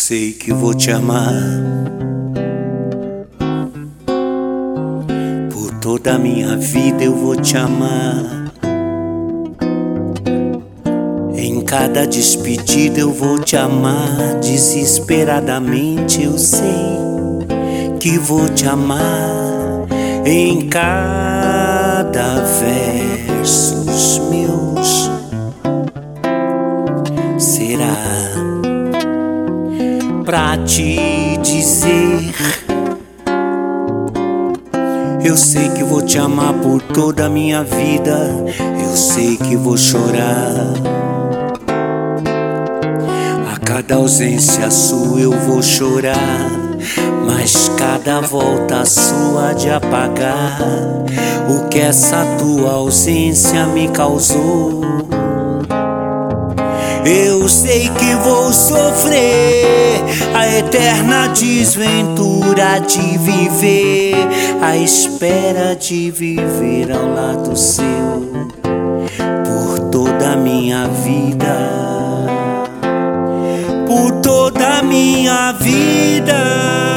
sei que vou te amar por toda a minha vida, eu vou te amar. Em cada despedida eu vou te amar. Desesperadamente eu sei que vou te amar. Em cada versos meus será pra te dizer: eu sei que vou te amar por toda a minha vida. Eu sei que vou chorar. A cada ausência sua eu vou chorar, mas cada volta sua de apagar o que essa tua ausência me causou. Eu sei que vou sofrer a eterna desventura de viver, à espera de viver ao lado seu por toda a minha vida, por toda a minha vida.